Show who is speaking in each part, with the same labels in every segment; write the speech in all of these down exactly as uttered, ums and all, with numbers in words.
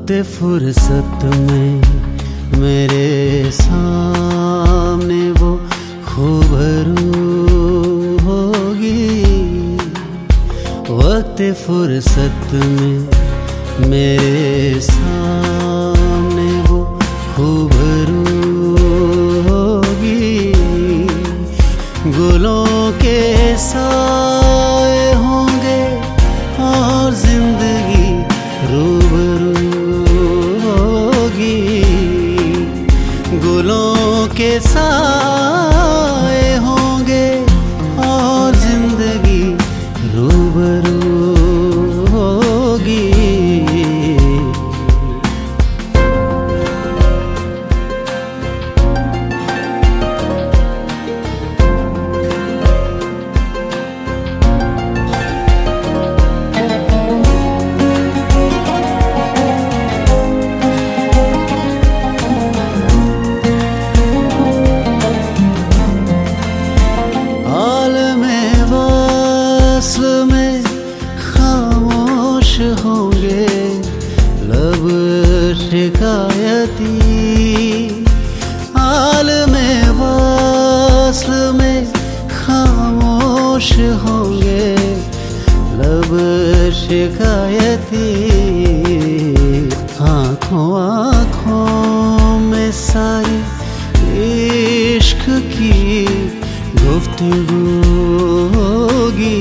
Speaker 1: वक्त फुर्सत में मेरे सामने वो खूबरू होगी। वक्त फुर्सत में मेरे सामने वो खूबरू होगी। गुलों के साए होंगे और जिंदगी रूबरू होगी। गुलों के साए होंगे और जिंदगी रूबरू होगी। होंगे लब शिकायती, आलमे वस्ल में खामोश होंगे लब शिकायती। आँखों आँखों में सारी इश्क की गुफ्तगू होगी।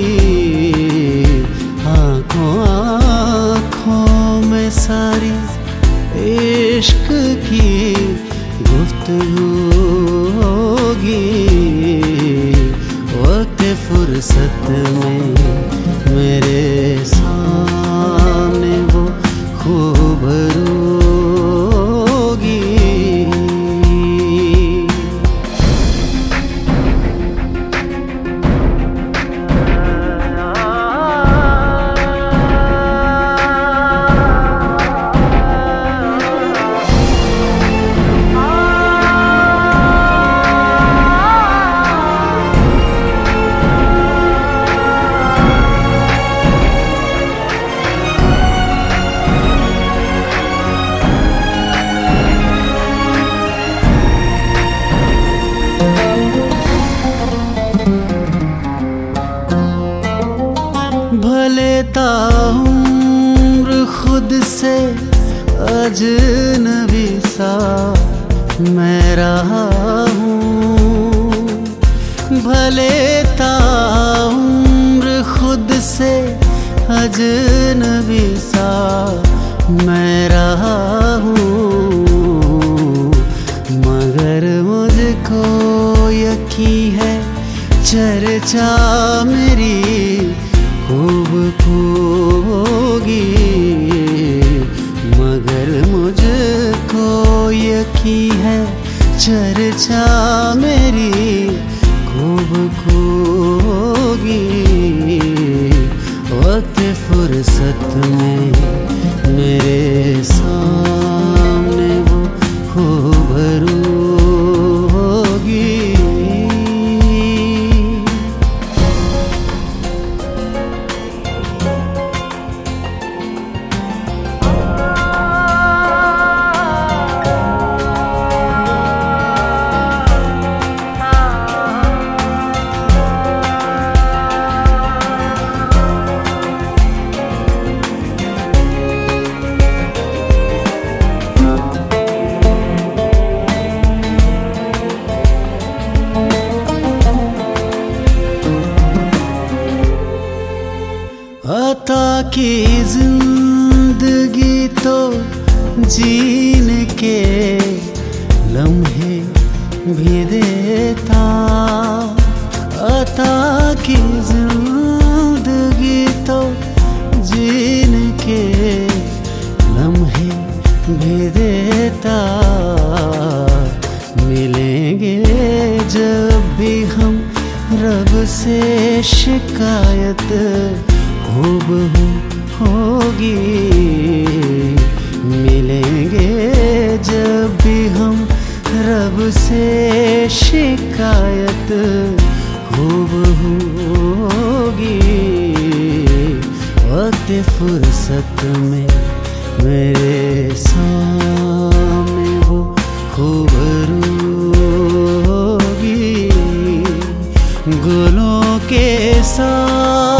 Speaker 1: आँखों आँखों में सारी इश्क की गुफ्तगू होगी। वक्त फुर्सत में मेरे सामने वो खूबरू होगी। भले ताउम्र खुद से अजनबी सा मैं रहा हूँ। भले ताउम्र खुद से अजनबी सा मैं रहा हूँ, मगर मुझको यकीन है चर्चा मेरी खूब खूब होगी। मगर मुझको यकीन है चर्चा मेरी खूब खूब होगी। वक्त फुर्सत में मेरे सामने वो खूबरू होगी। अता की जिंदगी तो जीने के लम्हे भी देता। अता की जिंदगी तो जीने के लम्हे भी देता। मिलेंगे जब भी हम रब से शिकायत हूबहू होगी। मिलेंगे जब भी हम रब से शिकायत हूबहू होगी। वक्त फुर्सत में मेरे सामने वो खूबरू होगी, गुलों के साथ